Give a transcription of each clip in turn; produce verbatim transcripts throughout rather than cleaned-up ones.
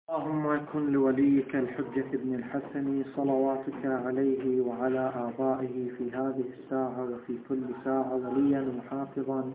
اللهم كن لوليك الحجة بن الحسن صلواتك عليه وعلى آبائه في هذه الساعة وفي كل ساعة وليا وحافظا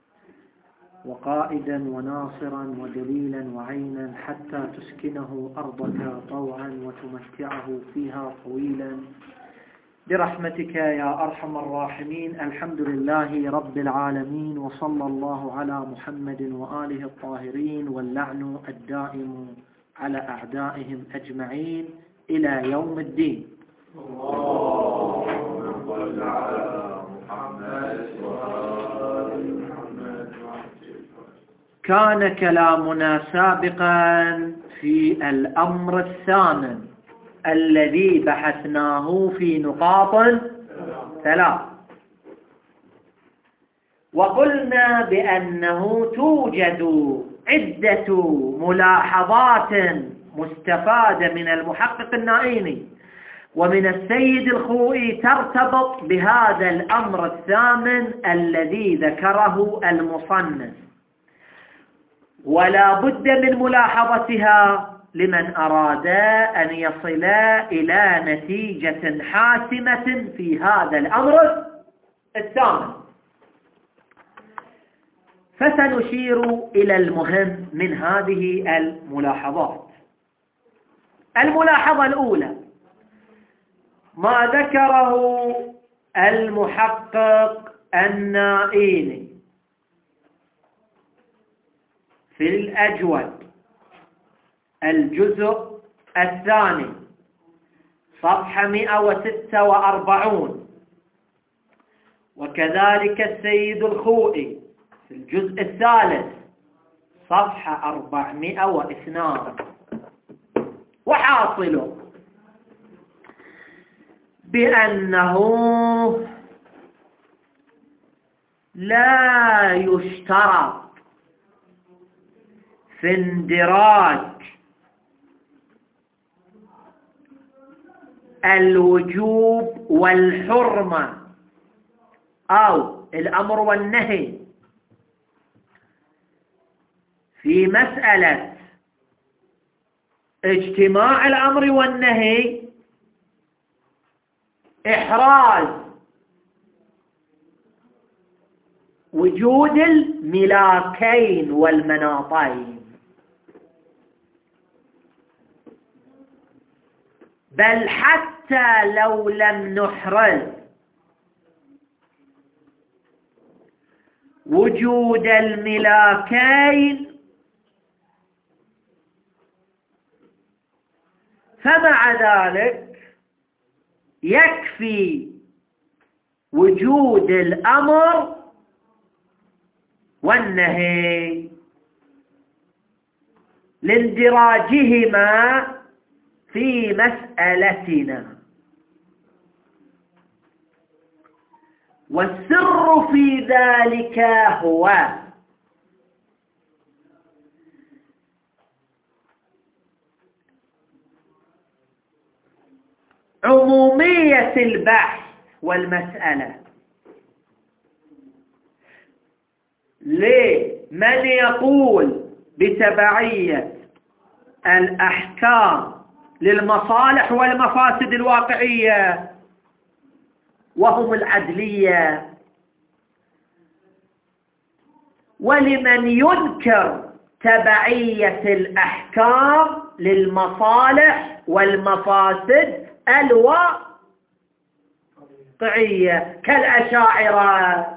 وقائدا وناصرا ودليلا وعينا حتى تسكنه أرضك طوعا وتمتعه فيها طويلا برحمتك يا أرحم الراحمين. الحمد لله رب العالمين، وصلى الله على محمد وآله الطاهرين، واللعن الدائم على أعدائهم أجمعين إلى يوم الدين. اللهم صل على محمد وآل محمد. كان كلامنا سابقا في الأمر الثامن الذي بحثناه في نقاط ثلاث، وقلنا بأنه توجد عدة ملاحظات مستفادة من المحقق النائيني ومن السيد الخوئي ترتبط بهذا الأمر الثامن الذي ذكره المصنف، ولا بد من ملاحظتها لمن أراد أن يصل إلى نتيجة حاسمة في هذا الأمر الثامن. فسنشير إلى المهم من هذه الملاحظات. الملاحظة الأولى ما ذكره المحقق النائيني في الأجود الجزء الثاني صفحة مئة وستة وأربعين، وكذلك السيد الخوئي في الجزء الثالث صفحة أربعمئة واثنان. وحاصله بأنه لا يشترط في اندراج الوجوب والحرمة أو الأمر والنهي في مسألة اجتماع الأمر والنهي إحراز وجود الملاكين والمناطين، بل حتى لو لم نحرز وجود الملاكين فمع ذلك يكفي وجود الأمر والنهي لاندراجهما في مسألتنا. والسر في ذلك هو عمومية البحث والمسألة. لمن يقول بتبعية الأحكام للمصالح والمفاسد الواقعية وهم العدلية، ولمن ينكر تبعية الأحكام للمصالح والمفاسد الواقعية كالأشاعرة،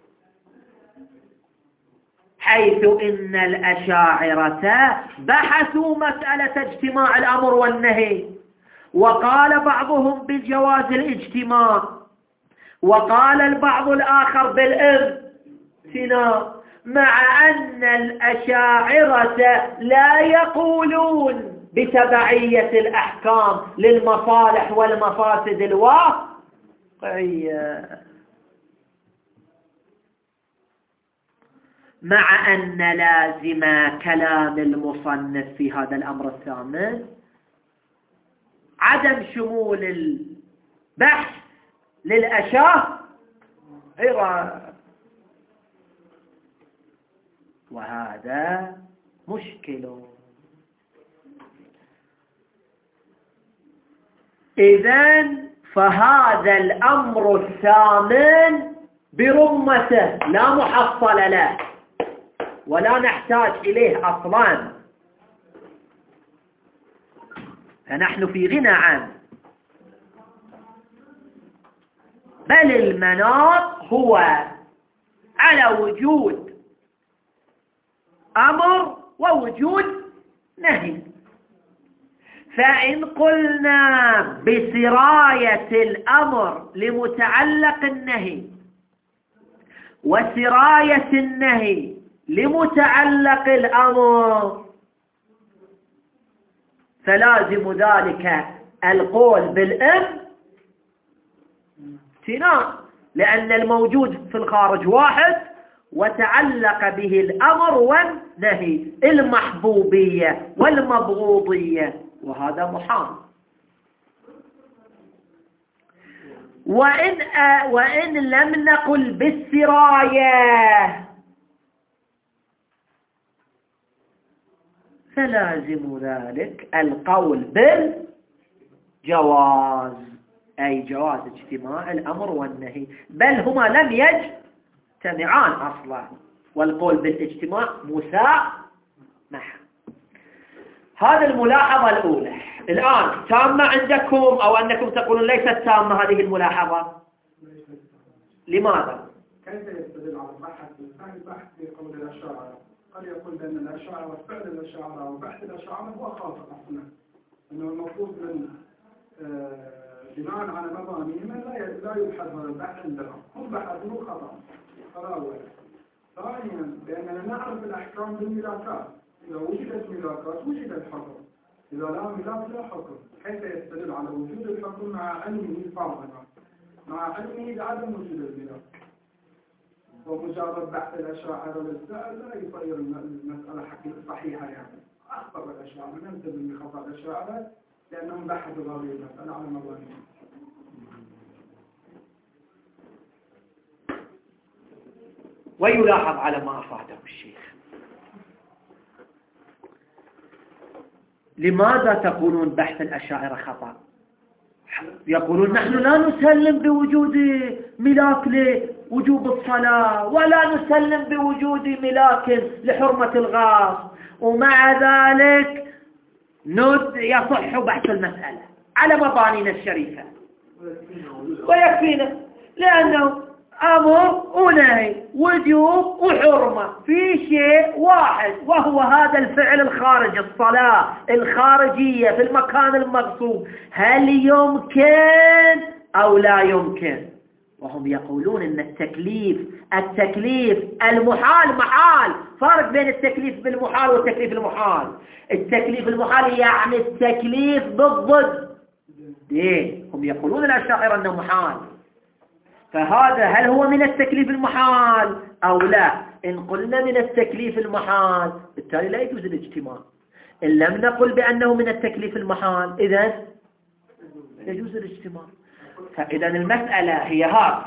حيث إن الأشاعرة بحثوا مسألة اجتماع الأمر والنهي، وقال بعضهم بجواز الاجتماع، وقال البعض الآخر بالامتناع، مع أن الأشاعرة لا يقولون بتبعية الأحكام للمصالح والمفاسد الواقعية، مع أن لازم كلام المصنف في هذا الأمر الثامن عدم شمول البحث للأشاعرة، وهذا مشكل. إذن فهذا الأمر الثامن برمته لا محصل له ولا نحتاج إليه أصلا، فنحن في غنى عنه. بل المناط هو على وجود أمر ووجود نهي. فإن قلنا بسراية الأمر لمتعلق النهي وسراية النهي لمتعلق الأمر، فلازم ذلك القول بالامتناع، لأن الموجود في الخارج واحد وتعلق به الأمر والنهي، المحبوبية والمبغوضية، وهذا محال. وإن, آه وإن لم نقل بالسراية فلازم ذلك القول بالجواز، أي جواز اجتماع الأمر والنهي، بل هما لم يجتمعان أصلا، والقول بالاجتماع مسامحة. هذه الملاحظة الأولى. الآن تامة عندكم أو أنكم تقولون ليست تامة هذه الملاحظة؟ لماذا؟ كيف يستدل على البحث بالفعل البحث بقول الأشاعرة؟ قد يقول بأن الأشاعرة فعل الأشاعرة وبحث الأشاعرة هو خاطئ أصلا، أنه المفروض من بناء على مبانيهم لا لا يبحث هذا البحث عندنا، هم بحثوا خطأ. هذا أولا. ثانيا بأننا نعرف الأحكام بالملاكات، إذا وجدت ملاكات وجد الحكم، إذا لا ملاك لا حكم. كيف يستدل على وجود الحكم مع علمه فرضا، مع علمه بعدم وجود الملاك؟ ومجرد بحث الأشاعرة للسائل لا يصير المسألة حقيقة صحيحة، يعني أخطأ الأشاعرة، ننتبه من خطأ الأشاعرة لأنهم بحثوا هذه المسألة على مبانيهم. ويلاحظ على ما أفاده الشيخ، لماذا تقولون بحث الأشاعرة خطأ؟ يقولون نحن لا نسلم بوجود ملاك لوجوب الصلاة، ولا نسلم بوجود ملاك لحرمة الغاص، ومع ذلك ند يصح بحث المسألة على مبانينا الشريفة ويكفينا، لأنه أمر ونهي، وجوب وحرمة في شيء واحد، وهو هذا الفعل الخارجي، الصلاة الخارجية في المكان المغصوب، هل يمكن أو لا يمكن؟ وهم يقولون إن التكليف التكليف المحال محال، فرق بين التكليف بالمحال والتكليف المحال. التكليف المحال يعني التكليف بالضد، إيه؟ هم يقولون الأشاعرة أنه محال، فهذا هل هو من التكليف المحال أو لا؟ إن قلنا من التكليف المحال بالتالي لا يجوز الاجتماع. إن لم نقل بأنه من التكليف المحال إذن يجوز الاجتماع. فإذا المسألة هي هذا،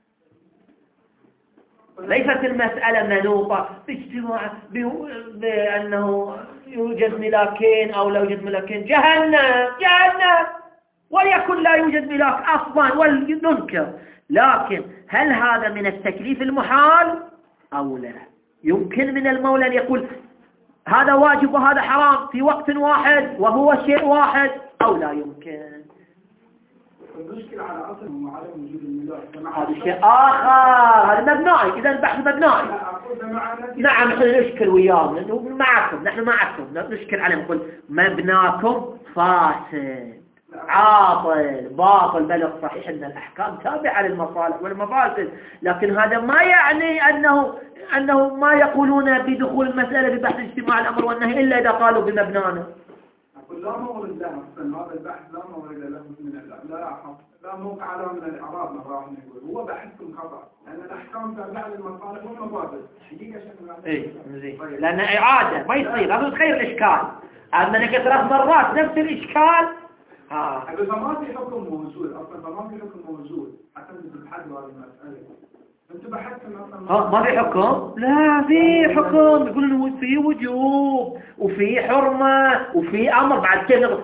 ليست المسألة منوطة باجتماع بأنه يوجد ملاكين أو لا يوجد ملاكين. جهنم جهنم وليكن لا يوجد ملاك أصلا ولننكر، لكن هل هذا من التكليف المحال أو لا؟ يمكن من المولى أن يقول هذا واجب وهذا حرام في وقت واحد وهو شيء واحد، أو لا يمكن؟ المشكلة على أصل وعدم وجود الملاك هذا شيء آخر، هذا مبنائي. إذا البحث مبنائي. نعم نحن نشكل وياهم، معكم نحن معكم نشكل عليهم، نقول مبناكم فاسد عاطل باطل، بل الصحيح أن الأحكام تابعة للمصالح والمفاسد، لكن هذا ما يعني أنه أنه ما يقولون بدخول المسألة ببحث اجتماع الأمر والنهي إلا إذا قالوا بمبنانا. أقول لا مورد له أصلا هذا البحث، لا مورد له من لا لا موقع له من الإعراب، ما راح نقول هو بحثكم خطأ، لأن الأحكام تابعة للمصالح والمفاسد. حقيقة شكل إيه زين، لأن إعادة ما يصير، هذا تغير الإشكال، أما أنك ثلاث مرات نفس الإشكال. ها أقول فما في حكم موجود أصلا، فما في حكم موجود حتى تبحثوا هذه المسألة. أنتم بحثتم أصلا ها ما في حكم؟ لا في حكم، يقولون في وجوب وفي حرمة وفي أمر، بعد كذا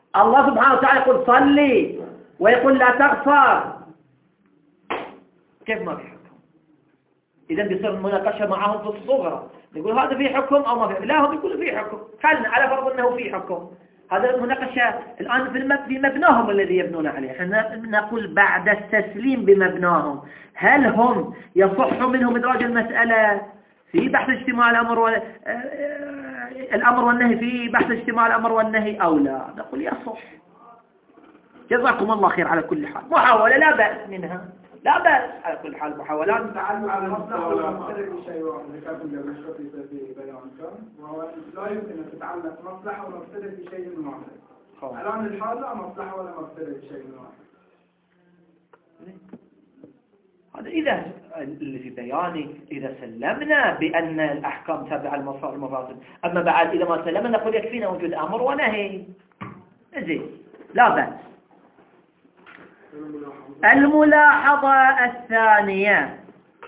الله سبحانه وتعالى يقول صلي ويقول لا تغفر، كيف ما في حكم؟ إذا بيصير المناقشة معهم في الصغرى، نقول هذا في حكم أو ما في، لا هم يقولوا في حكم، خلنا على فرض أنه في حكم. هذا المناقشة الآن في مبناهم الذي يبنون عليه. احنا نقول بعد التسليم بمبناهم، هل هم يصح منهم إدراج المسألة في بحث اجتماع الأمر و... الأمر والنهي في بحث اجتماع الأمر والنهي أو لا؟ نقول يصح. جزاكم الله خير. على كل حال محاولة لا بأس منها، لا بأس على كل حال محاولات. تعلم على مصلحة ولا مختلف شيء واحد ذكرت من المشرطي في بيان كان، وهو لا يمكن أن تتعلق مصلحة ولا مختلف بشيء من واحد. الآن الحال لا مصلحة ولا مختلف بشيء من واحد. هذا إذا اللي في بياني إذا سلمنا بأن الأحكام تابعة المصالح المفاسد، أما بعد إذا ما سلمنا نقول يكفينا وجود أمر ونهي، زين لا بأس. الملاحظة الثانية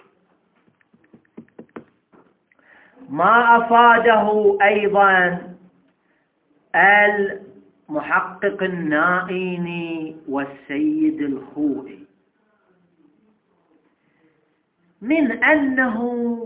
ما أفاده أيضا المحقق النائيني والسيد الخوئي من أنه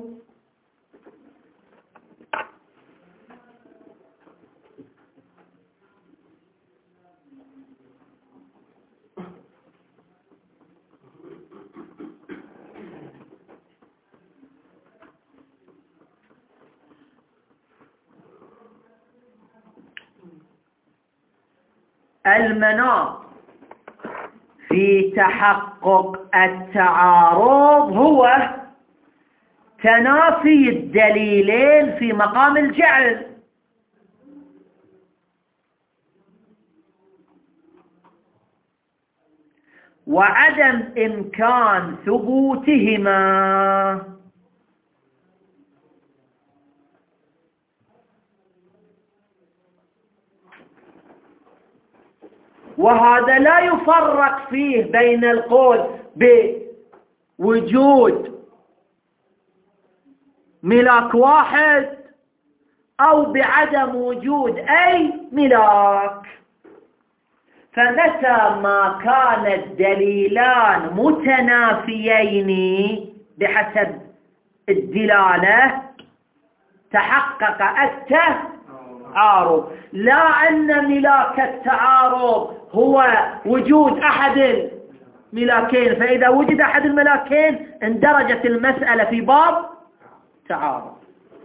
المناط في تحقق التعارض هو تنافي الدليلين في مقام الجعل، وعدم إمكان ثبوتهما. وهذا لا يفرق فيه بين القول بوجود ملاك واحد أو بعدم وجود أي ملاك. فمتى ما كان الدليلان متنافيين بحسب الدلالة تحقق التعارض، لا أن ملاك التعارض هو وجود أحد الملاكين، فإذا وجد أحد الملاكين اندرجت المسألة في باب تعارض.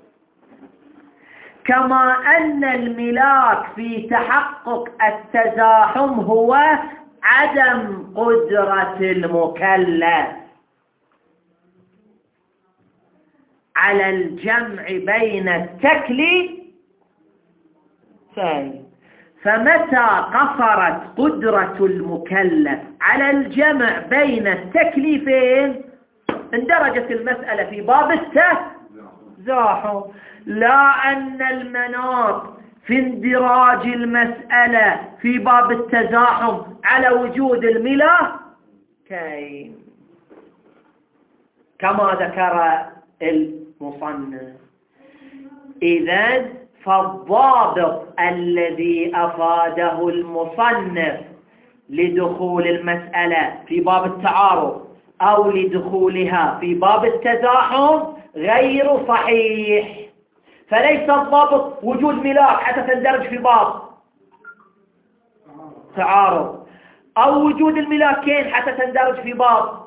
كما أن الملاك في تحقق التزاحم هو عدم قدرة المكلف على الجمع بين التكليفين، فمتى قصرت قدرة المكلف على الجمع بين التكليفين اندرجت المسألة في باب التزاحم، لا أن المناط في اندراج المسألة في باب التزاحم على وجود الملاكين كما ذكر المصنف. إذن فالضابط الذي أفاده المصنف لدخول المسألة في باب التعارض أو لدخولها في باب التزاحم غير صحيح. فليس الضابط وجود ملاك حتى تندرج في باب تعارض، أو وجود الملاكين حتى تندرج في باب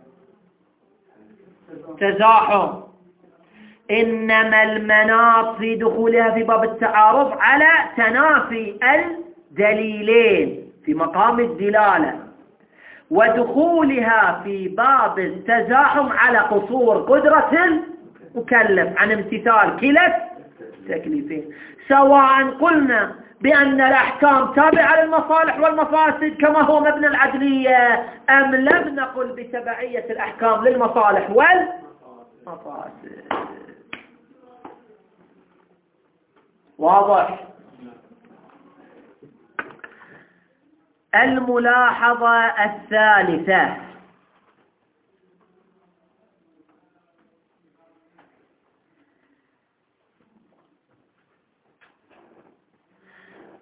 تزاحم، إنما المناط في دخولها في باب التعارض على تنافي الدليلين في مقام الدلالة، ودخولها في باب التزاحم على قصور قدرة المكلف عن امتثال كلا التكليفين، سواء قلنا بأن الأحكام تابعة للمصالح والمفاسد كما هو مبنى العدلية، أم لم نقل بتبعية الأحكام للمصالح والمفاسد. واضح؟ الملاحظة الثالثة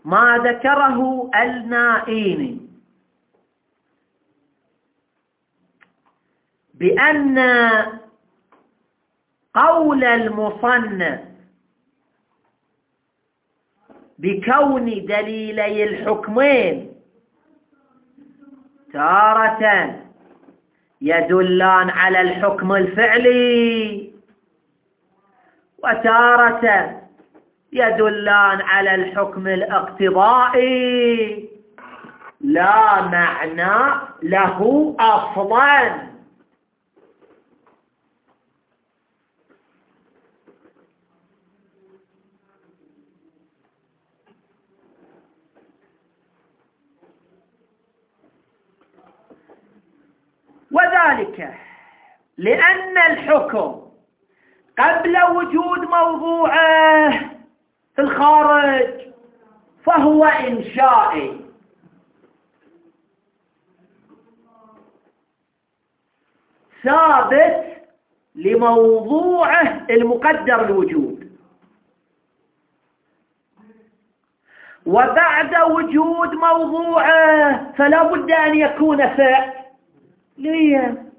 ما ذكره النائيني بأن قول المصنف بكون دليلي الحكمين تارة يدلان على الحكم الفعلي وتارة يدلان على الحكم الاقتضائي لا معنى له أصلاً. وذلك لأن الحكم قبل وجود موضوعه في الخارج فهو إنشائي، ثابت لموضوعه المقدر الوجود، وبعد وجود موضوعه فلا بد أن يكون فعليا.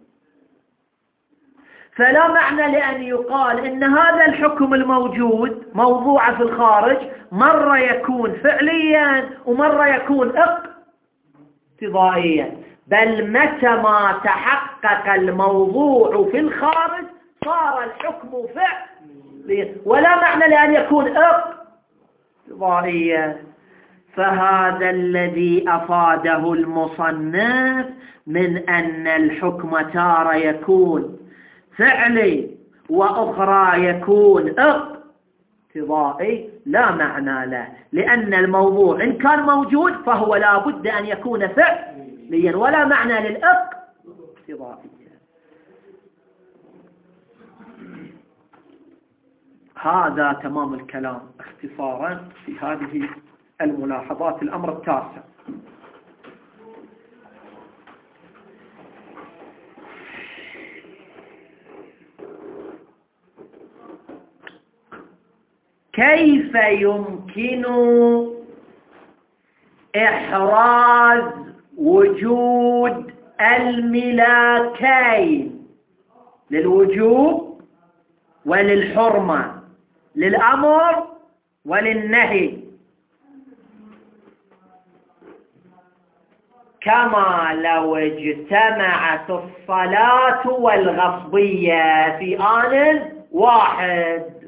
فلا معنى لأن يقال إن هذا الحكم الموجود موضوع في الخارج مرة يكون فعليا ومرة يكون اقتضائيا، بل متى ما تحقق الموضوع في الخارج صار الحكم فعليا، ولا معنى لأن يكون اقتضائيا. فهذا الذي أفاده المصنف من أن الحكم تارة يكون فعلي وأخرى يكون اقتضائي لا معنى له، لأن الموضوع إن كان موجود فهو لا بد أن يكون فعليا ولا معنى للاقتضائي. هذا تمام الكلام اختصارا في هذه الملاحظات. الأمر التاسع: كيف يمكن إحراز وجود الملاكين للوجوب وللحرمة، للأمر وللنهي، كما لو اجتمعت الصلاة والغصبية في آن واحد.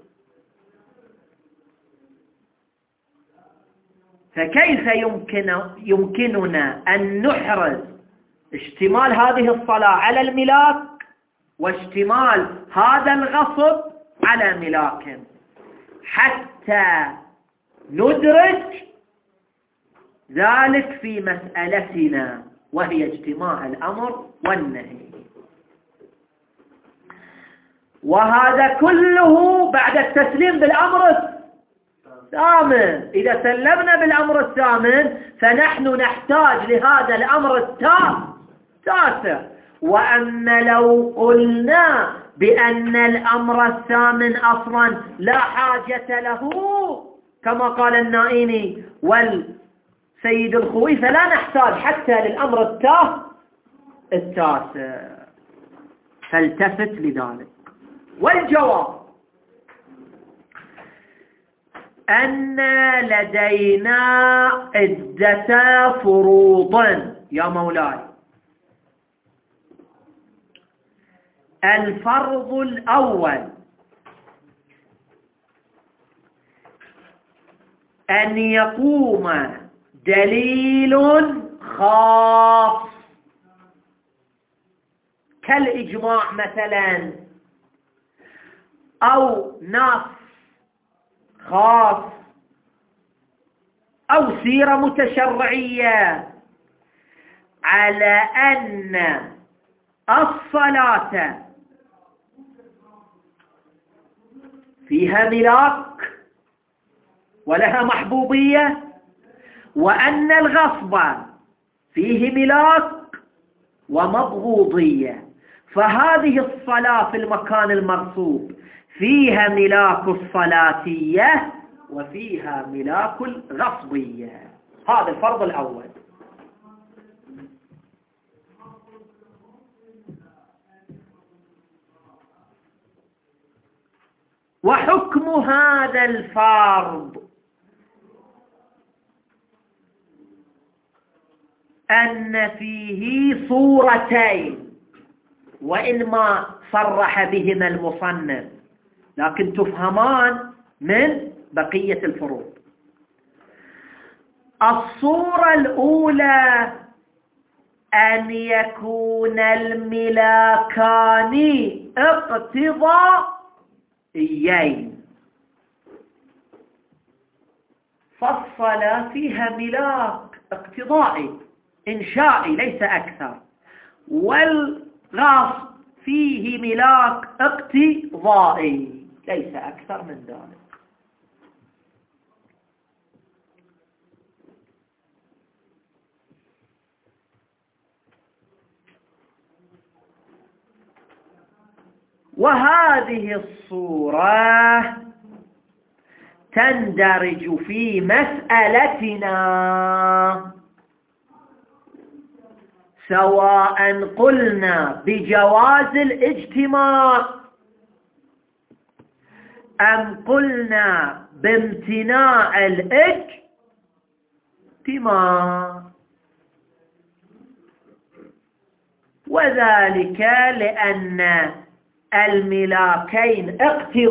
فكيف يمكن يمكننا أن نحرز اشتمال هذه الصلاة على الملاك واشتمال هذا الغصب على ملاك حتى ندرج ذلك في مسألتنا وهي اجتماع الأمر والنهي؟ وهذا كله بعد التسليم بالأمر الثامن. إذا سلمنا بالأمر الثامن فنحن نحتاج لهذا الأمر التاسع. وأن لو قلنا بأن الأمر الثامن أصلا لا حاجة له كما قال النائيني والسيد الخوي فلا نحتاج حتى للأمر التاسع. فالتفت لذلك. والجواب أن لدينا عدة فروض يا مولاي. الفرض الأول أن يقوم دليل خاص كالإجماع مثلا، أو نص خاص، أو سيرة متشرعية، على أن الصلاة فيها ملاك ولها محبوبية، وأن الغصب فيه ملاك ومبغوضية. فهذه الصلاة في المكان المغصوب فيها ملاك الصلاتية وفيها ملاك الغصبية. هذا الفرض الأول. وحكم هذا الفرض أن فيه صورتين، وإن ما صرح بهما المصنف لكن تفهمان من بقية الفروض. الصورة الأولى أن يكون الملاكان اقتضائيين، فالصلاة فيها ملاك اقتضائي إنشائي ليس أكثر، والغصب فيه ملاك اقتضائي ليس أكثر من ذلك. وهذه الصورة تندرج في مسألتنا سواء قلنا بجواز الاجتماع أم قلنا بامتناع الاجتماع، وذلك لأن الملاكين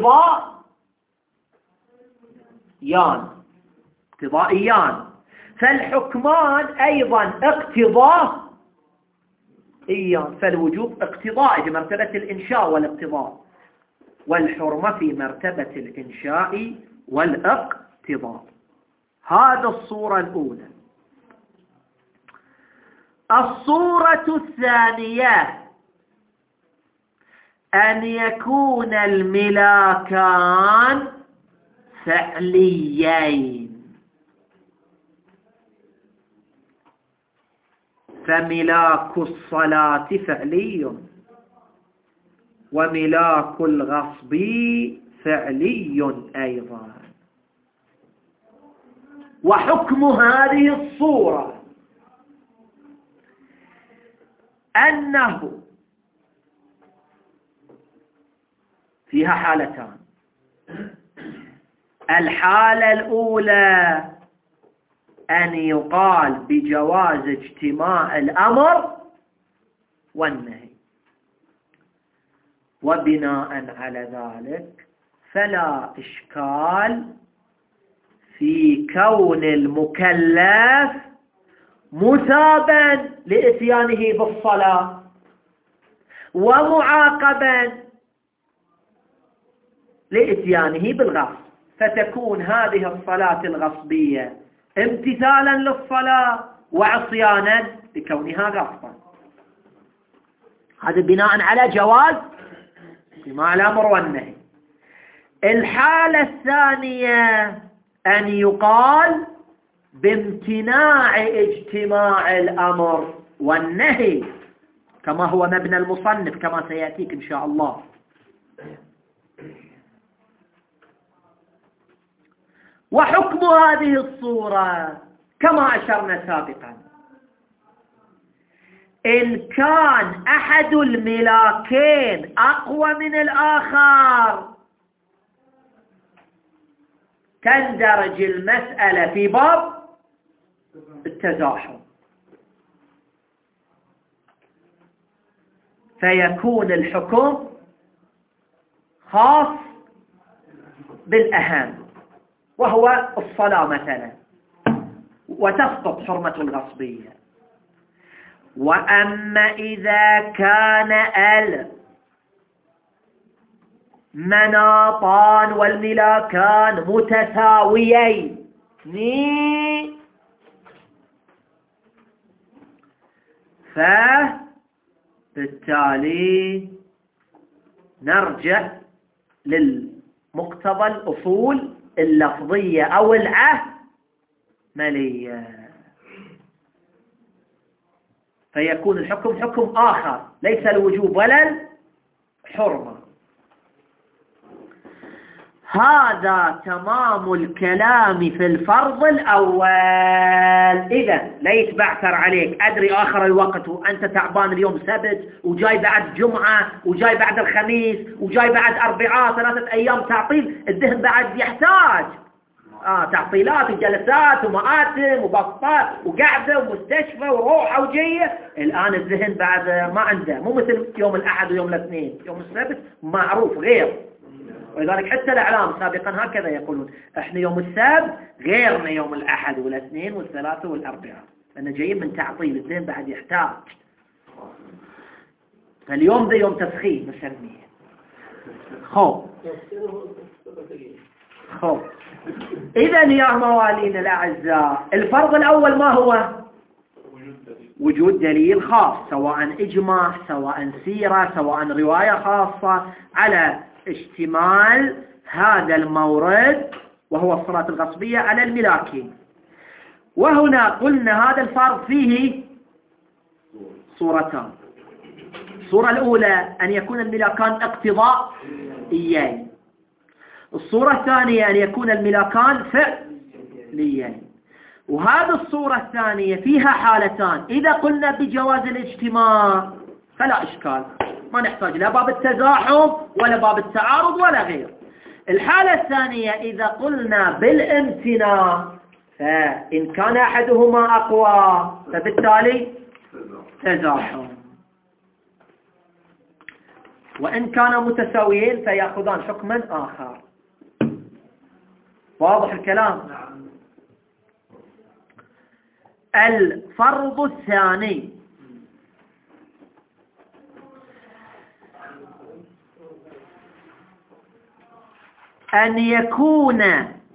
اقتضائيان اقتضائيان فالحكمان أيضا اقتضائيان، فالوجوب اقتضائي بمرتبة الإنشاء والاقتضاء، والحرمة في مرتبة الإنشاء والاقتضاء. هذا الصورة الأولى. الصورة الثانية أن يكون الملاكان فعليين، فملاك الصلاة فعلي وملاك الغصب فعلي أيضا. وحكم هذه الصورة أنه فيها حالتان. الحالة الأولى أن يقال بجواز اجتماع الأمر والنهي، وبناء على ذلك فلا إشكال في كون المكلف مثابا لإتيانه بالصلاة ومعاقبا لإتيانه بالغصب، فتكون هذه الصلاة الغصبية امتثالا للصلاة وعصيانا بكونها غصبا. هذا بناء على جواز اجتماع الأمر والنهي. الحالة الثانية أن يقال بامتناع اجتماع الأمر والنهي كما هو مبنى المصنف كما سيأتيك إن شاء الله. وحكم هذه الصورة كما أشرنا سابقا، إن كان أحد الملاكين أقوى من الآخر تندرج المسألة في باب التزاحم، فيكون الحكم خاص بالأهم وهو الصلاة مثلا، وتسقط حرمة الغصبية. وأما إذا كان المناطان والملاكان متساويين فبالتالي نرجع للمقتضى الأصول اللفظية أو العملية، فيكون الحكم حكم آخر ليس الوجوب ولا الحرمة. هذا تمام الكلام في الفرض الأول. إذا لا يتبعثر عليك، أدري آخر الوقت وأنت تعبان، اليوم سبت وجاي بعد جمعة وجاي بعد الخميس وجاي بعد أربعاء، ثلاثة أيام تعطيل، الذهن بعد يحتاج آه تعطيلات وجلسات ومآتم وبسطات وقعدة ومستشفى وروحة وجية. الآن الذهن بعد ما عنده، مو مثل يوم الأحد ويوم الاثنين، يوم السبت معروف غير. ولذلك حتى الإعلام سابقا هكذا يقولون، احنا يوم السبت غيرنا يوم الأحد والاثنين والثلاثة والأربعاء، لأنه جايين من تعطيل، الذهن بعد يحتاج. فاليوم ده يوم تسخين نسميه. خو خو إذا يا موالين الأعزاء، الفرض الأول ما هو؟ وجود دليل خاص، سواء إجماع سواء سيرة سواء رواية خاصة، على اشتمال هذا المورد وهو الصلاة الغصبية على الملاكين. وهنا قلنا هذا الفرض فيه صورتان. الصورة الأولى أن يكون الملاكان اقتضائيين، الصورة الثانية أن يكون الملاكان فعليين. وهذه الصورة الثانية فيها حالتان، إذا قلنا بجواز الاجتماع فلا إشكال، ما نحتاج لا باب التزاحم ولا باب التعارض ولا غير. الحالة الثانية إذا قلنا بالامتناع، فإن كان أحدهما أقوى فبالتالي تزاحم، وإن كانا متساويين فيأخذان حكما آخر. واضح الكلام؟ الفرض الثاني أن يكون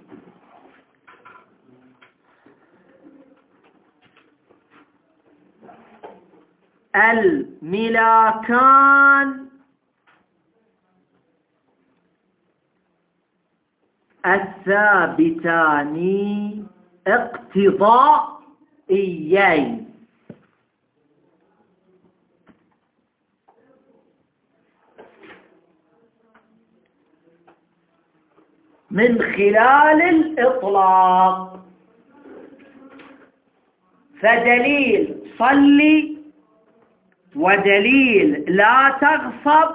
الملاكان الثابتان اقتضائيين. من خلال الإطلاق، فدليل صلي ودليل لا تغصب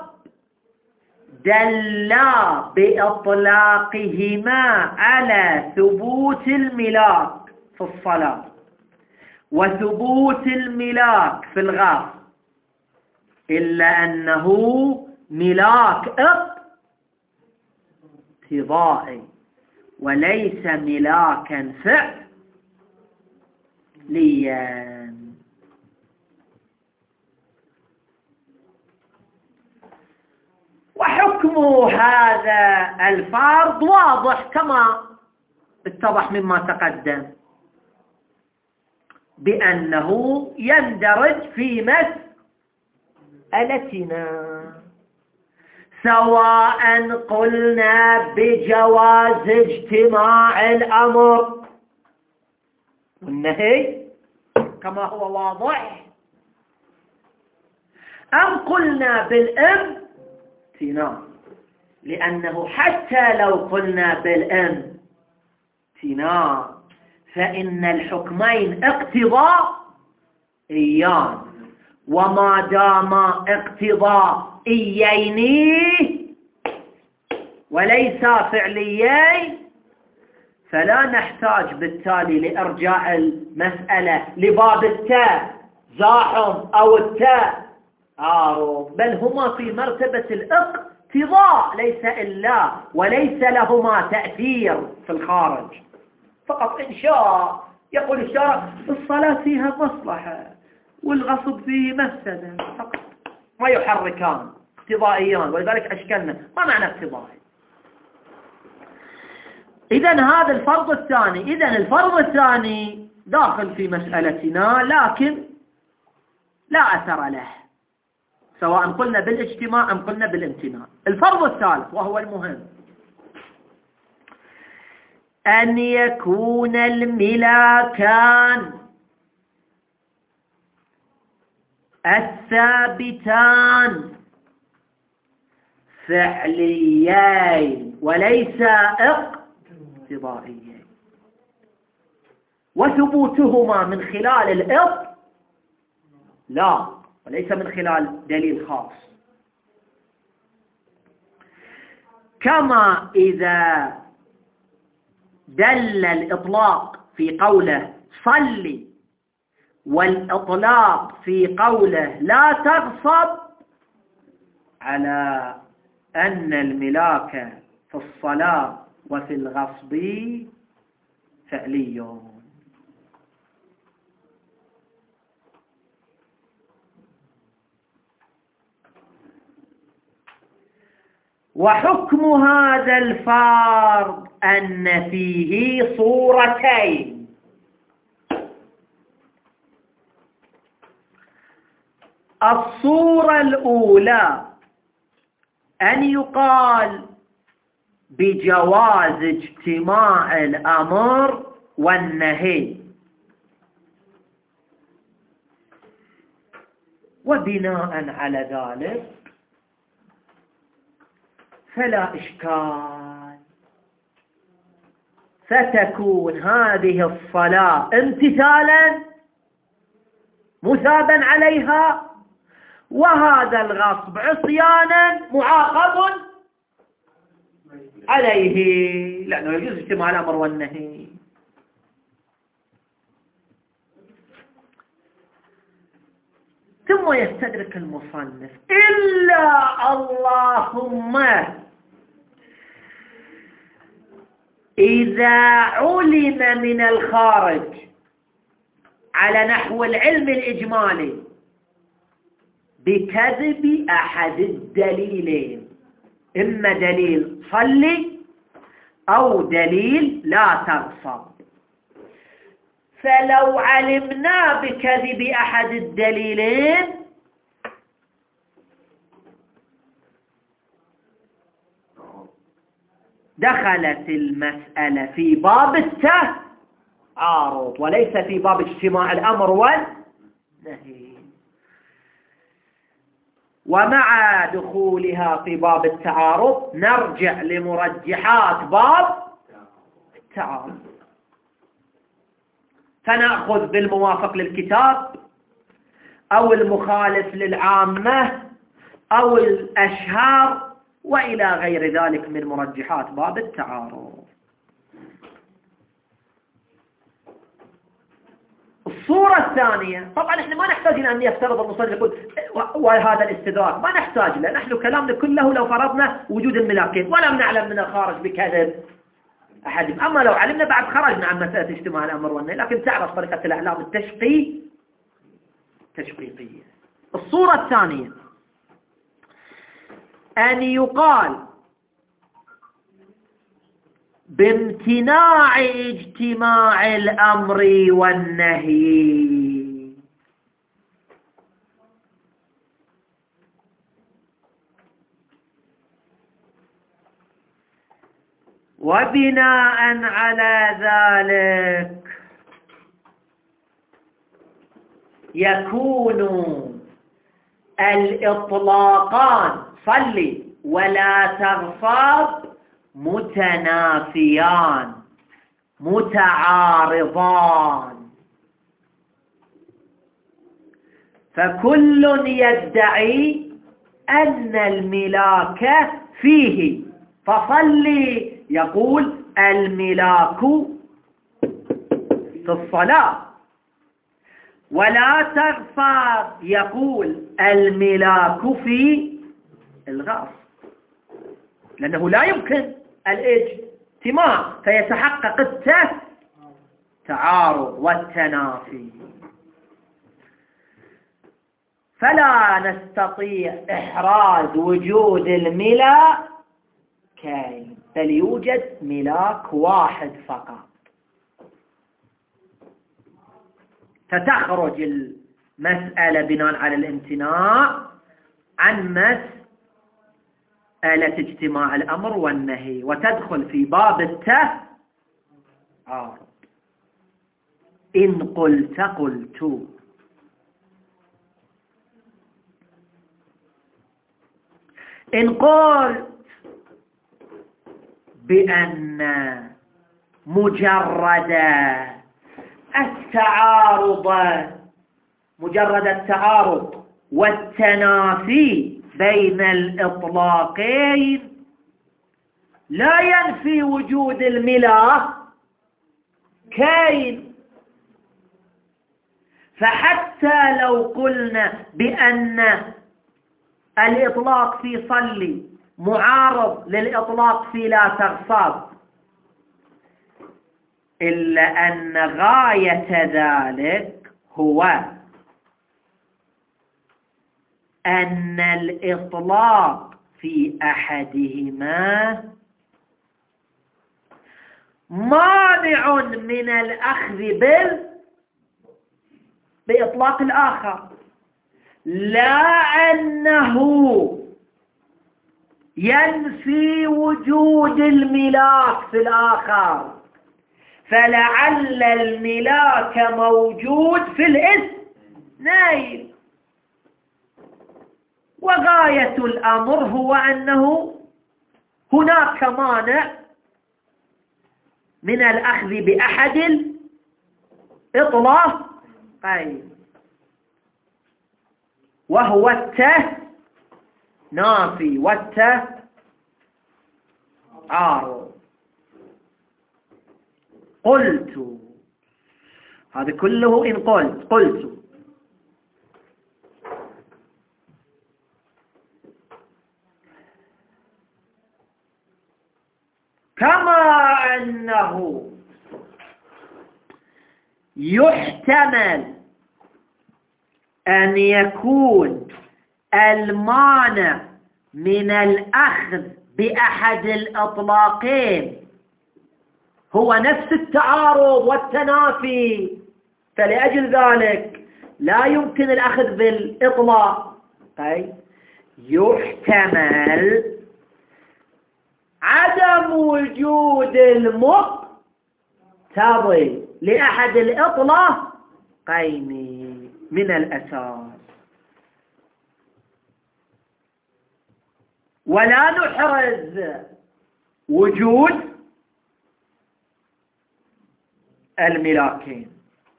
دلا بإطلاقهما على ثبوت الملاك في الصلاة وثبوت الملاك في الغاصب، إلا أنه ملاك اقتضائي وليس ملاكا فعليا. وحكم هذا الفرض واضح كما اتضح مما تقدم، بأنه يندرج في مسألتنا، سواء قلنا بجواز اجتماع الأمر والنهي كما هو واضح، أم قلنا بالامتناع، لأنه حتى لو قلنا بالامتناع فإن الحكمين اقتضائيان، وما دام اقتضائيين وليس فعليين فلا نحتاج بالتالي لإرجاع المسألة لباب التزاحم أو التعارض، بل هما في مرتبة الاقتضاء ليس إلا، وليس لهما تأثير في الخارج، فقط إنشاء. يقول الشارع الصلاة فيها مصلحة والغصب فيه مفسدة فقط، ما يحركان، اقتضائيان. ولذلك أشكلنا ما معنى اقتضائي. إذن هذا الفرض الثاني. إذن الفرض الثاني داخل في مسألتنا لكن لا أثر له، سواء قلنا بالاجتماع أم قلنا بالامتناع. الفرض الثالث وهو المهم، أن يكون الملاكان الثابتان فعليين وليس اقتضائيين، وثبوتهما من خلال الإض لا، وليس من خلال دليل خاص. كما إذا دل الإطلاق في قوله صلي والإطلاق في قوله لا تغصب على أن الملاك في الصلاة وفي الغصب فعلي. وحكم هذا الفرض أن فيه صورتين: الصورة الأولى أن يقال بجواز اجتماع الأمر والنهي، وبناء على ذلك فلا إشكال، فتكون هذه الصلاة امتثالا مثابا عليها، وهذا الغصب عصيانا معاقب عليه، لأنه يجوز اجتماع الأمر والنهي. ثم يستدرك المصنف: إلا اللهم إذا علم من الخارج على نحو العلم الإجمالي بكذب أحد الدليلين، إما دليل صلي أو دليل لا تغصب، فلو علمنا بكذب أحد الدليلين دخلت المسألة في باب التعارض وليس في باب اجتماع الأمر والنهي. ومع دخولها في باب التعارض نرجع لمرجحات باب التعارض، فنأخذ بالموافق للكتاب أو المخالف للعامة أو الأشهار وإلى غير ذلك من مرجحات باب التعارض. الصورة الثانية، طبعا احنا ما نحتاج إلى أن يفترض المصنف يقول وهذا الاستدراك، ما نحتاج له، نحن كلامنا كله لو فرضنا وجود الملاكين ولم نعلم من الخارج بكذب أحد. أما لو علمنا بعد خرجنا عن مسألة اجتماع الأمر والنهي، لكن تعرف طريقة الأعلام التشقي تشقيقية. الصورة الثانية أن يقال بامتناع اجتماع الأمر والنهي، وبناء على ذلك يكون الإطلاقان صلي ولا تغصب متنافيان متعارضان، فكل يدعي أن الملاك فيه، فصلي يقول الملاك في الصلاة، ولا تغصب يقول الملاك في الغصب، لأنه لا يمكن الاجتماع فيتحقق التعارض والتنافي، فلا نستطيع إحراز وجود الملاكين، بل يوجد ملاك واحد فقط، فتخرج المسألة بناء على الامتناع عن مسألة اجتماع الأمر والنهي، وتدخل في باب التعارض. إن قلت قلت. إن قلت بأن مجرد التعارض مجرد التعارض والتنافي بين الإطلاقين لا ينفي وجود الملا كاين. فحتى لو قلنا بأن الإطلاق في صلي معارض للإطلاق في لا تغصب، إلا أن غاية ذلك هو أن الإطلاق في أحدهما مانع من الأخذ بال بإطلاق الآخر، لا أنه ينفي وجود الملاك في الآخر. فلعل الملاك موجود في الاثنين، وغاية الأمر هو أنه هناك مانع من الأخذ بأحد الإطلاقين، وهو التنافي والتعارض. قلت هذا كله إن قلت قلت كما أنه يحتمل أن يكون المانع من الأخذ بأحد الإطلاقين هو نفس التعارض والتنافي، فلأجل ذلك لا يمكن الأخذ بالإطلاق. طيب يحتمل عدم وجود المقتضي لأحد الإطلاقين من الأساس، ولا نحرز وجود الملاكين.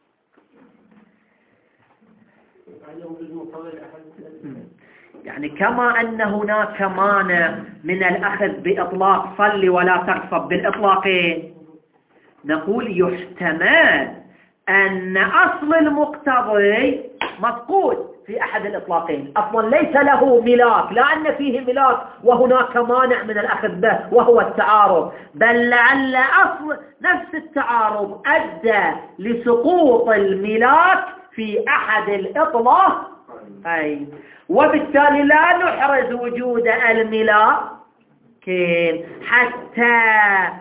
يعني كما أن هناك مانع من الأخذ بإطلاق صل ولا تغصب بالإطلاقين، نقول يحتمل أن أصل المقتضي مفقود في أحد الإطلاقين، أصلا ليس له ملاك، لا أن فيه ملاك وهناك مانع من الأخذ به وهو التعارض، بل لعل أصل نفس التعارض أدى لسقوط الملاك في أحد الإطلاقين، وبالتالي لا نحرز وجود الملاكين حتى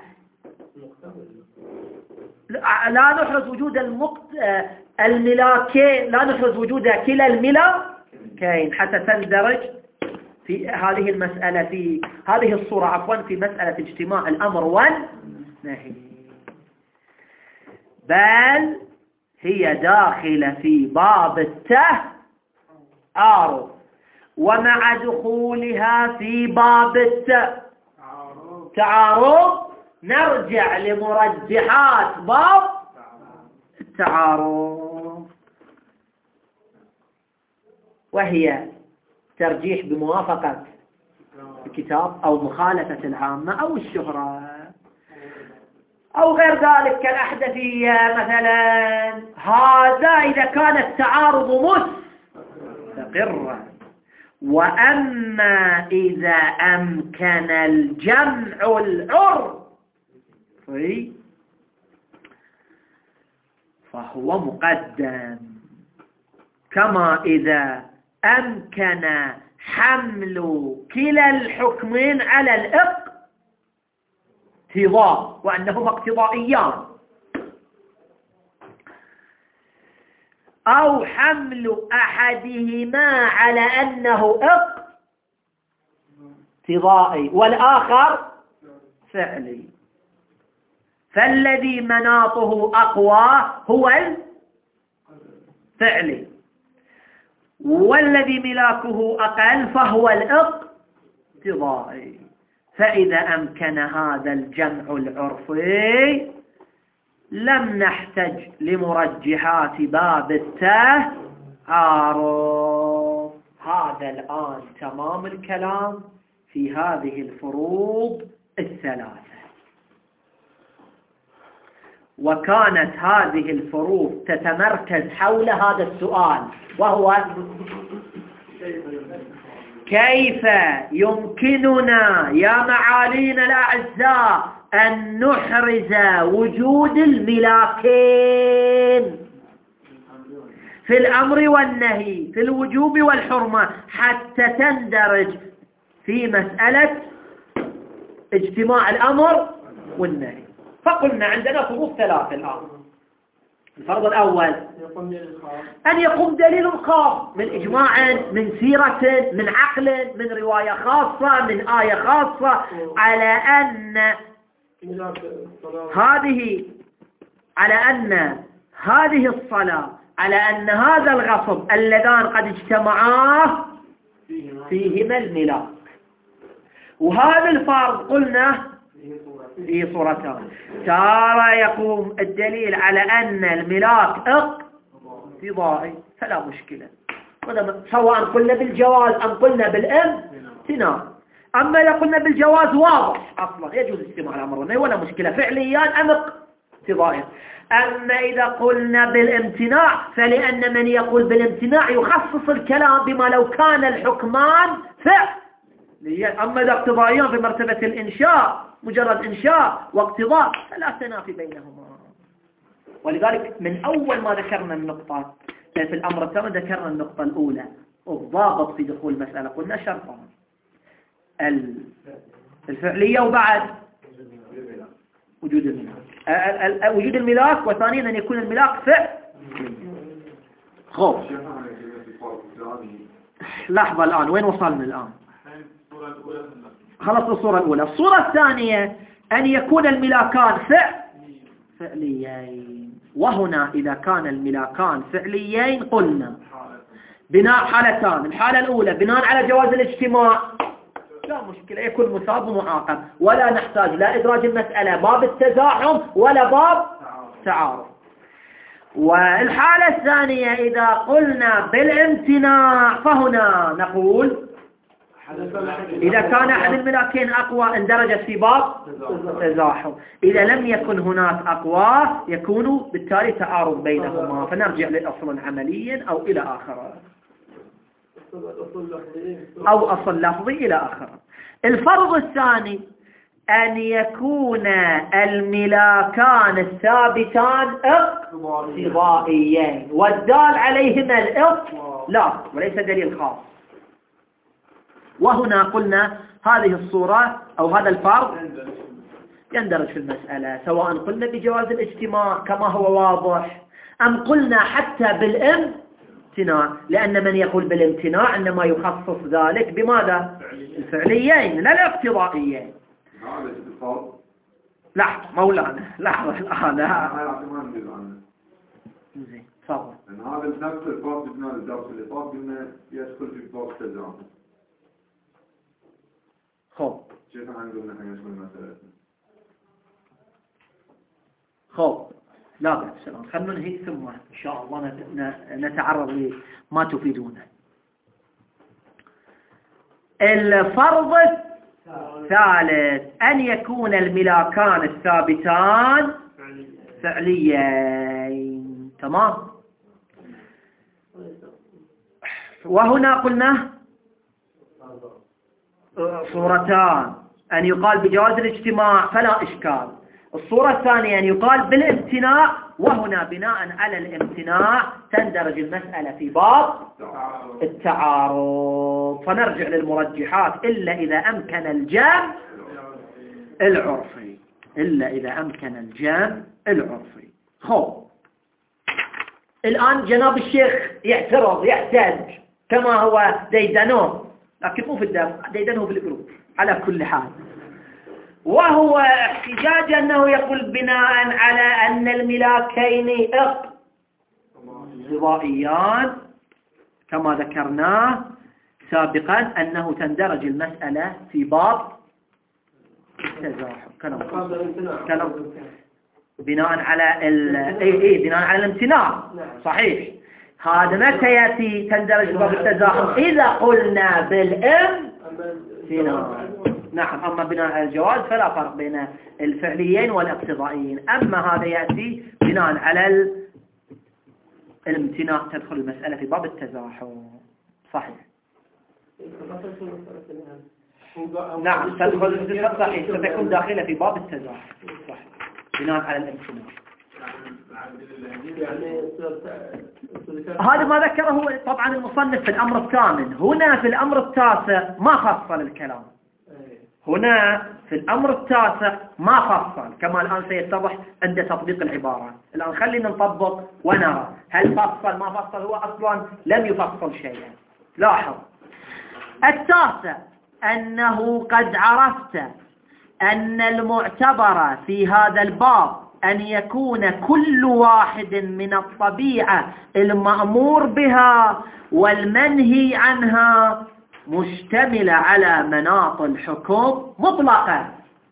لا نحرز وجود المقت... الملاكين لا نحرز وجود كلا الملاكين حتى تندرج في هذه المسألة في هذه الصورة عفوا في مسألة اجتماع الأمر والنهي، بل هي داخلة في باب التعارض، ومع دخولها في باب التعارض نرجع لمرجحات باب التعارض، وهي ترجيح بموافقة الكتاب أو مخالفة العامة أو الشهرة أو غير ذلك كالأحدثية مثلا. هذا إذا كان التعارض مستقرا، وأما إذا أمكن الجمع العرفي فهو مقدم، كما إذا أمكن حمل كلا الحكمين على الاقتضاء وأنهما اقتضائيان، أو حمل أحدهما على أنه اقتضائي والآخر فعلي، فالذي مناطه أقوى هو الفعلي، والذي ملاكه أقل فهو اقتضائي. فإذا أمكن هذا الجمع العرفي لم نحتج لمرجحات باب التعارض. هذا الآن تمام الكلام في هذه الفروض الثلاثة. وكانت هذه الفروض تتمركز حول هذا السؤال، وهو كيف يمكننا يا معالينا الأعزاء أن نحرز وجود الملاكين في الأمر والنهي، في الوجوب والحرمة، حتى تندرج في مسألة اجتماع الأمر والنهي. فقلنا عندنا فروض ثلاثة الآن. الفرض الأول أن يقوم دليل خاص من إجماع، من سيرة، من عقل، من رواية خاصة، من آية خاصة، على أن هذه على أن هذه الصلاة، على أن هذا الغصب اللذان قد اجتمعا فيهما الملاك. وهذا الفرض قلنا فيه صورتان. ترى يقوم الدليل على أن الملاك اقتضائي فلا مشكلة، سواء قلنا بالجواز أم قلنا بالامتناع. أما إذا قلنا بالجواز واضح أصلا يجوز استماع الأمر والنهي ولا مشكلة، فعليا أم اقتضائيا. أما إذا قلنا بالامتناع فلأن من يقول بالامتناع يخصص الكلام بما لو كان الحكمان فعل. أما إذا اقتضائيان في مرتبة الإنشاء، مجرد إنشاء واقتضاء، فلا تنافي بينهما. ولذلك من أول ما ذكرنا النقطة في الأمر الثاني ذكرنا النقطة الأولى، الضابط في دخول المسألة قلنا شرطان: الفعلية وبعد وجود الملاك. وجود الملاك، وثانيا أن يكون الملاك فعل. خوف لحظة الآن وين وصلنا الآن؟ خلص الصورة الأولى. الصورة الثانية أن يكون الملاكان فعل فعليين. وهنا إذا كان الملاكان فعليين قلنا بناء حالتان. الحالة الأولى بناء على جواز الاجتماع لا مشكلة، يكون مثاب ومعاقب، ولا نحتاج لا إدراج المسألة باب التزاحم ولا باب تعارض. والحالة الثانية إذا قلنا بالامتناع فهنا نقول إذا كان أحد الملاكين أقوى اندرجت في باب تزاحم، إذا لم يكن هناك أقوى يكون بالتالي تعارض بينهما، فنرجع للأصل العملي أو إلى آخره، أو أصل لفظي إلى آخره. الفرض الثاني أن يكون الملاكان الثابتان اقتضائيين والدال عليهما الإطلاق وليس دليل خاص. وهنا قلنا هذه الصورة أو هذا الفرض يندرج في المسألة، سواء قلنا بجواز الاجتماع كما هو واضح أم قلنا حتى بالامتناع، لأن من يقول بالامتناع إنما يخصص ذلك بماذا؟ الفعليين لا الاقتضائيين. لحظة مولانا، لحظة الآن زين تفضل. هذا نفس الفرض بنا الدرس اللي طاف قلنا يدخل في باب التزاحم. خب كيف عندنا احنا نشوف المسألة؟ خب لا بأس، خلونا ننهي ثم إن شاء الله نتعرض لما تفيدونه. الفرض الثالث أن يكون الملاكان الثابتان فعليين. تمام. وهنا قلنا صورتان: أن يقال بجواز الاجتماع فلا إشكال، الصورة الثانية أن يقال بالامتناع، وهنا بناء على الامتناع تندرج المسألة في باب التعارض، فنرجع للمرجحات إلا إذا أمكن الجمع العرفي، إلا إذا أمكن الجمع العرفي. خب الآن جناب الشيخ يعترض يحتاج كما هو ديدنوه، لكن مو في الدرس، ديدنوه في الجروب على كل حال، وهو احتجاج أنه يقول بناء على أن الملاكين اقتضائيان كما ذكرناه، سابقا أنه تندرج المسألة في باب التزاحم. كلام كلام بناء على ال اي اي بناء على الامتناع. صحيح. هذا متى يأتي تندرج باب التزاحم؟ إذا قلنا بالامتناع. نعم. أما بناء على الجواز فلا فرق بين الفعليين والاقتضائيين. أما هذا يأتي بناء على الامتناع تدخل المسألة في باب التزاحم. صحيح. نعم تدخل صحيح ستكون داخلة في باب التزاحم. صحيح بناء على الامتناع. هذا ما ذكره طبعا المصنف في الأمر الثامن. هنا في الأمر التاسع ما فصل الكلام. هنا في الأمر التاسع ما فصل كما الآن سيتضح عند تطبيق العبارة. الآن خلينا نطبق ونرى هل فصل ما فصل. هو أصلا لم يفصل شيئا. لاحظ التاسع أنه قد عرفت أن المعتبر في هذا الباب أن يكون كل واحد من الطبيعة المأمور بها والمنهي عنها مشتملة على مناط الحكم مطلقا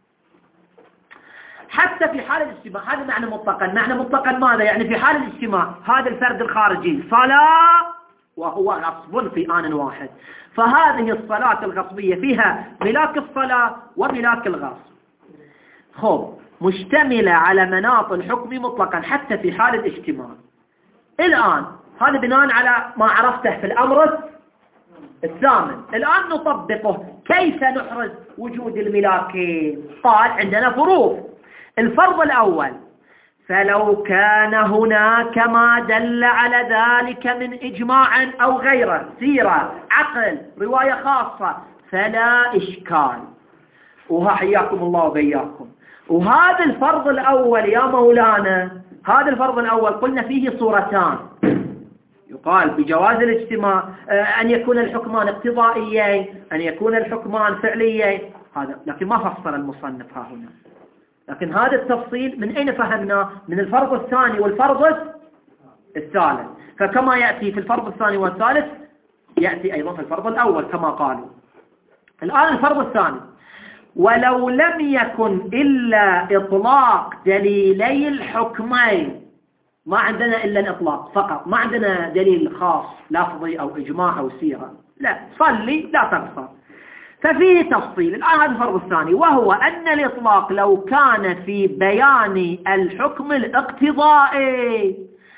حتى في حال الاجتماع. هذا معنى مطلقا. معنى مطلقا ماذا؟ يعني في حال الاجتماع هذا الفرد الخارجي صلاة وهو غصب في آن واحد، فهذه الصلاة الغصبية فيها ملاك الصلاة وملاك الغصب. خب مشتملة على مناط الحكم مطلقا حتى في حال الاجتماع. الآن هذا بناء على ما عرفته في الأمر الثامن. الآن نطبقه. كيف نحرز وجود الملاكين؟ قال عندنا فروض. الفرض الأول فلو كان هناك ما دل على ذلك من إجماع أو غيره سيرة عقل رواية خاصة فلا إشكال. وها حياكم الله وبياكم. وهذا الفرض الأول يا مولانا هذا الفرض الأول قلنا فيه صورتان. يقال بجواز الاجتماع أن يكون الحكمان اقتضائيين أن يكون الحكمان فعليين. هذا لكن ما فصل المصنف ها هنا. لكن هذا التفصيل من أين فهمناه؟ من الفرض الثاني والفرض الثالث. فكما يأتي في الفرض الثاني والثالث يأتي أيضا في الفرض الأول كما قالوا. الآن الفرض الثاني ولو لم يكن إلا إطلاق دليلي الحكمين. ما عندنا إلا الإطلاق فقط. ما عندنا دليل خاص لفظي أو إجماع أو سيرة. لا صلي لا تقصر. ففيه تفصيل. الآن هذا الفرض الثاني وهو أن الإطلاق لو كان في بيان الحكم الاقتضائي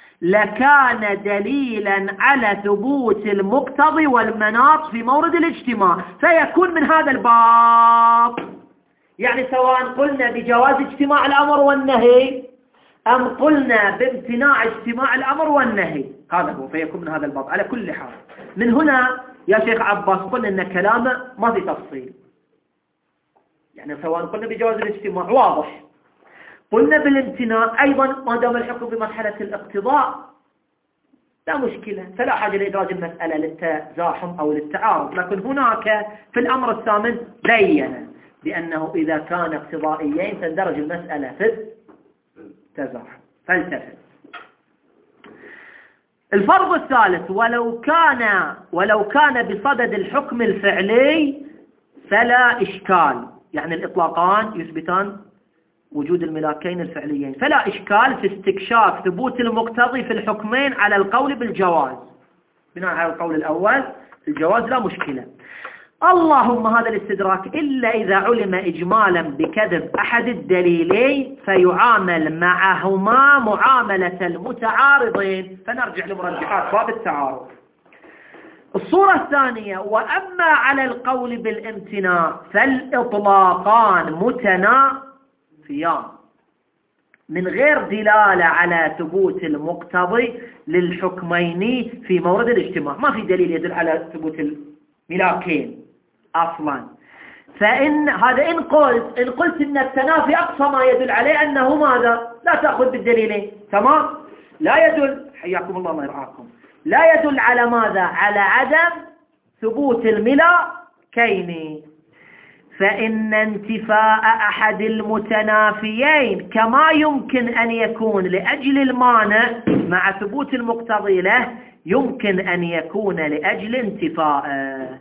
لكان دليلا على ثبوت المقتضي والمناط في مورد الاجتماع فيكون من هذا الباب. يعني سواء قلنا بجواز اجتماع الأمر والنهي أم قلنا بامتناع اجتماع الأمر والنهي هذا هو فيكون من هذا الباب على كل حال. من هنا يا شيخ عباس قلنا أن كلامه ما في تفصيل. يعني سواء قلنا بجواز الاجتماع واضح قلنا بالامتناع أيضا ما دام الحكم بمرحلة الاقتضاء لا مشكلة فلا حاجة لإدراج المسألة للتزاحم أو للتعارض. لكن هناك في الأمر الثامن بين بأنه إذا كان اقتضائيين تندرج المسألة في التزاحم. فالتفت. الفرض الثالث ولو كان ولو كان بصدد الحكم الفعلي فلا إشكال. يعني الإطلاقان يثبتان وجود الملاكين الفعليين فلا إشكال في استكشاف ثبوت المقتضي في الحكمين على القول بالجواز. بناء على القول الأول الجواز لا مشكلة. اللهم هذا الاستدراك إلا إذا علم إجمالا بكذب أحد الدليلين فيعامل معهما معاملة المتعارضين. فنرجع لمرجحات باب التعارض. الصورة الثانية وأما على القول بالامتناع فالإطلاقان متنافيان من غير دلالة على ثبوت المقتضي للحكمين في مورد الاجتماع. ما في دليل يدل على ثبوت الملاكين أصلا. فإن هذا إن قلت إن قلت إن التنافي أقصى ما يدل عليه أنه ماذا؟ لا تأخذ بالدليلين. تمام؟ لا يدل حياكم الله الله يرعاكم لا يدل على ماذا؟ على عدم ثبوت الملاكين. فإن انتفاء أحد المتنافيين كما يمكن أن يكون لأجل المانع مع ثبوت المقتضي له يمكن أن يكون لأجل انتفاء.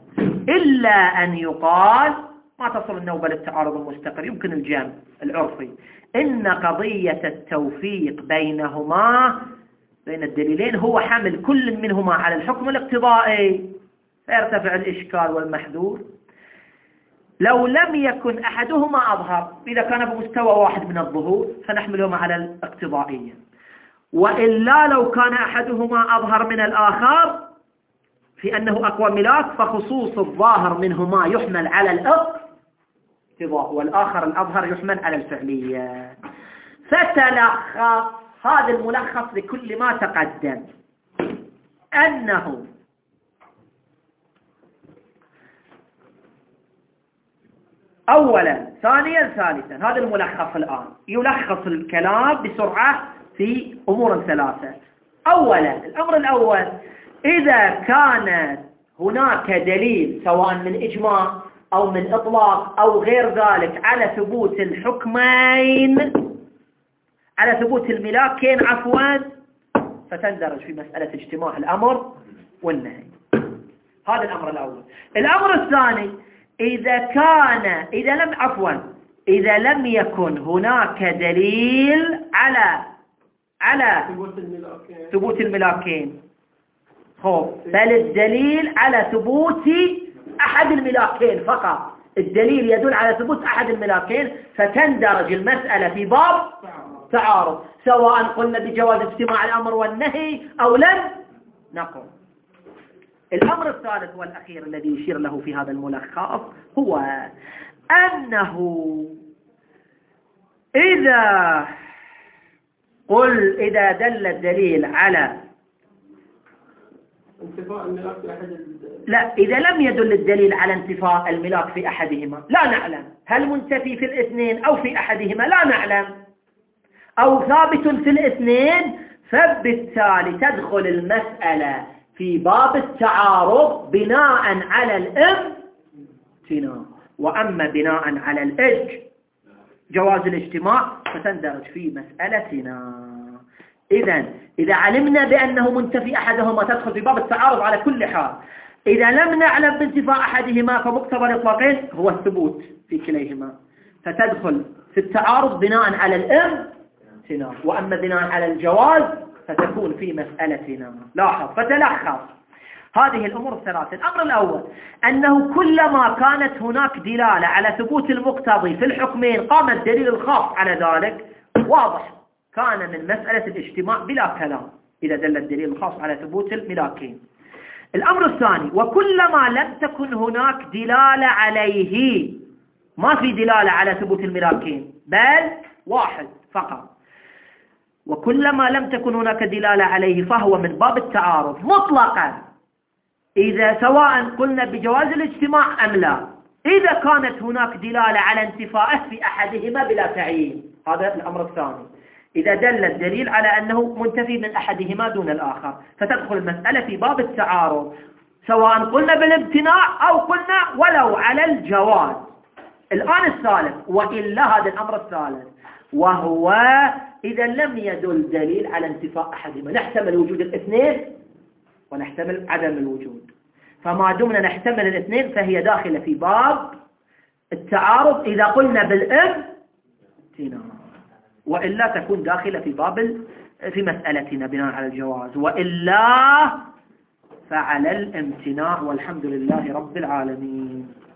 إلا أن يقال ما تصل النوبة للتعارض المستقر، يمكن الجمع العرفي، إن قضية التوفيق بينهما بين الدليلين هو حمل كل منهما على الحكم الاقتضائي فيرتفع الإشكال والمحذور. لو لم يكن أحدهما أظهر، إذا كان بمستوى واحد من الظهور فنحملهما على الاقتضائية، وإلا لو كان أحدهما أظهر من الآخر في أنه أقوى ملاك فخصوص الظاهر منهما يحمل على الاقتضاء والآخر الأظهر يحمل على الفعلية. فتلخص هذا الملخص لكل ما تقدم أنه أولا ثانيا ثالثا، هذا الملخص الآن يلخص الكلام بسرعة في أمور ثلاثة. أولا الأمر الأول، إذا كان هناك دليل سواء من إجماع أو من إطلاق أو غير ذلك على ثبوت الحكمين، على ثبوت الملاكين عفوا، فتندرج في مسألة اجتماع الأمر والنهي. هذا الأمر الأول. الأمر الثاني، إذا كان إذا لم عفوا إذا لم يكن هناك دليل على على ثبوت الملاكين، خوف، بل الدليل على ثبوت أحد الملاكين فقط، الدليل يدل على ثبوت أحد الملاكين، فتندرج المسألة في باب تعارض، سواء قلنا بجواز اجتماع الأمر والنهي أو لم نقل. الأمر الثالث والأخير الذي يشير له في هذا الملخص هو أنه إذا قل إذا دل الدليل على انتفاء الملاك في أحد لا إذا لم يدل الدليل على انتفاء الملاك في أحدهما لا نعلم هل منتفي في الاثنين أو في أحدهما لا نعلم، أو ثابت في الاثنين، فبالتالي تدخل المسألة في باب التعارض بناء على الامتناع، وأما بناء على الإج جواز الاجتماع فتندرج في مسألتنا. إذن إذا علمنا بأنه منتفي أحدهما تدخل في باب التعارض على كل حال. إذا لم نعلم بانتفاء أحدهما فمقتضى الإطلاقين هو الثبوت في كليهما، فتدخل في التعارض بناء على الامتناع، وأما بناء على الجواز فتكون في مسألتنا. لاحظ، فتلخص هذه الأمور الثلاثة. الأمر الأول أنه كلما كانت هناك دلالة على ثبوت المقتضي في الحكمين قام الدليل الخاص على ذلك، واضح، كان من مسألة الاجتماع بلا كلام إذا دل الدليل الخاص على ثبوت الملاكين. الأمر الثاني، وكلما لم تكن هناك دلالة عليه، ما في دلالة على ثبوت الملاكين بل واحد فقط، وكلما لم تكن هناك دلالة عليه فهو من باب التعارض مطلقا، إذا سواء قلنا بجواز الاجتماع أم لا، إذا كانت هناك دلالة على انتفائه في أحدهما بلا تعيين. هذا الأمر الثاني، إذا دل الدليل على أنه منتفي من أحدهما دون الآخر فتدخل المسألة في باب التعارض، سواء قلنا بالامتناع أو قلنا ولو على الجواز. الآن الثالث، وإلا هذا الأمر الثالث، وهو إذا لم يدل دليل على انتفاء أحدهما، نحتمل وجود الاثنين ونحتمل عدم الوجود، فما دمنا نحتمل الاثنين فهي داخلة في باب التعارض إذا قلنا بالامتناع، وإلا تكون داخلة في باب في مسألتنا بناء على الجواز، وإلا فعلى الامتناع. والحمد لله رب العالمين.